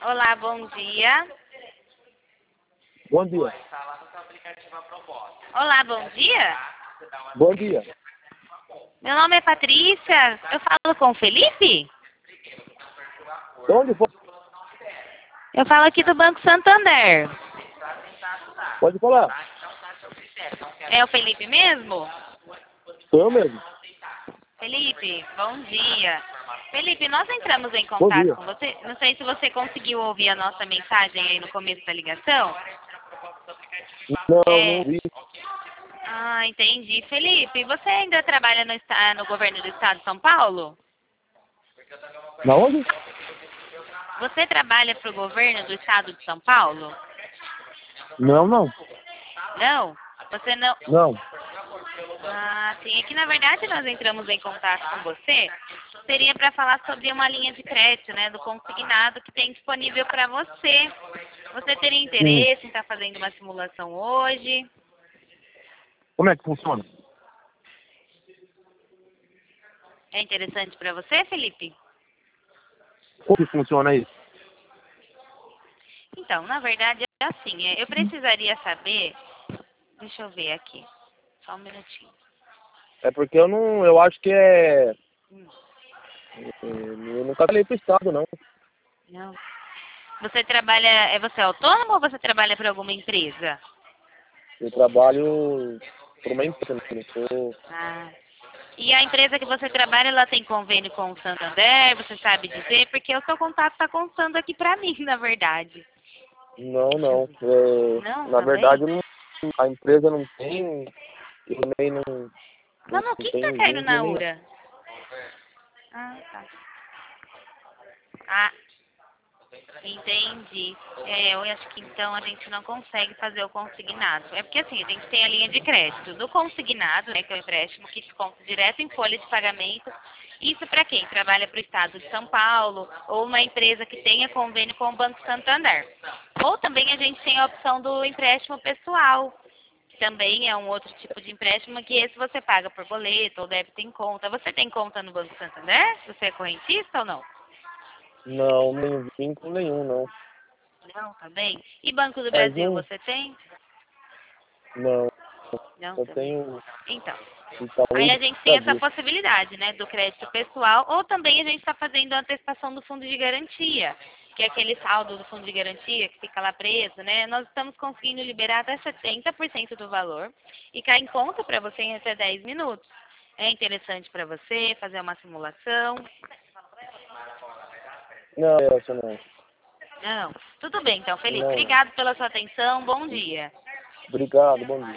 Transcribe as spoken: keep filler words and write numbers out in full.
Olá, bom dia. Bom dia. Olá, bom dia. Bom dia. Meu nome é Patrícia. Eu falo com o Felipe? De onde for? Eu falo aqui do Banco Santander. Pode falar. É o Felipe mesmo? Sou eu mesmo. Felipe, bom dia. Felipe, nós entramos em Bom contato dia. com você. Não sei se você conseguiu ouvir a nossa mensagem aí no começo da ligação. Não, É. não vi. Ah, entendi. Felipe, você ainda trabalha no, esta- no governo do estado de São Paulo? Na onde? Você trabalha para o governo do estado de São Paulo? Não, não. Não? Você não. Não. Ah, sim. É que na verdade nós entramos em contato com você. Seria para falar sobre uma linha de crédito, né, do consignado que tem disponível para você. Você teria Sim. interesse em estar fazendo uma simulação hoje? Como é que funciona? É interessante para você, Felipe? Como que funciona isso? Então, na verdade é assim. é, Eu precisaria saber. Deixa eu ver aqui. Só um minutinho. É porque eu não. Eu acho que é. Hum, Eu nunca falei pro estado, não. não. Você trabalha. É você autônomo ou você trabalha para alguma empresa? Eu trabalho por uma empresa, não sou. Ah. E a empresa que você trabalha, ela tem convênio com o Santander, você sabe dizer? Porque o seu contato está constando aqui para mim, na verdade. Não, Deixa eu não. ver. É, Não, na também? verdade, não, a empresa não tem. Eu nem não, não, Não, o não que está tenho caindo vínculo na nem. URA? Ah, tá. Ah, entendi. É, eu acho que então a gente não consegue fazer o consignado. É porque assim, a gente tem a linha de crédito. Do consignado, né, que é o empréstimo que desconta direto em folha de pagamento. Isso para quem trabalha para o estado de São Paulo ou uma empresa que tenha convênio com o Banco Santander. Ou também a gente tem a opção do empréstimo pessoal, que também é um outro tipo de empréstimo que esse você paga por boleto ou débito em conta. Você tem conta no Banco Santander? Você é correntista ou não? Não, nem vínculo nenhum, não. Não, também. E Banco do Mas Brasil, não. você tem? Não. Não, Eu também. tenho Então, aí Itaú a do gente tem essa Brasil. possibilidade, né, do crédito pessoal, ou também a gente está fazendo a antecipação do fundo de garantia, que é aquele saldo do fundo de garantia que fica lá preso, né? Nós estamos conseguindo liberar até setenta por cento do valor e cai em conta para você em até dez minutos. É interessante para você fazer uma simulação? Não, essa não. Não. Tudo bem, então, Felipe. Não. Obrigado pela sua atenção. Bom dia. Obrigado, bom dia.